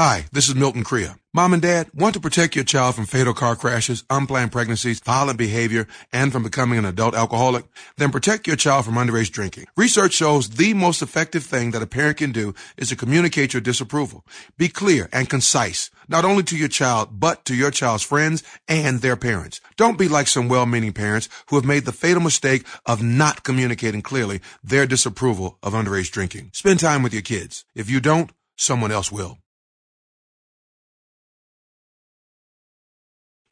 Hi, this is Milton Crea. Mom and Dad, want to protect your child from fatal car crashes, unplanned pregnancies, violent behavior, and from becoming an adult alcoholic? Then protect your child from underage drinking. Research shows the most effective thing that a parent can do is to communicate your disapproval. Be clear and concise, not only to your child, but to your child's friends and their parents. Don't be like some well-meaning parents who have made the fatal mistake of not communicating clearly their disapproval of underage drinking. Spend time with your kids. If you don't, someone else will.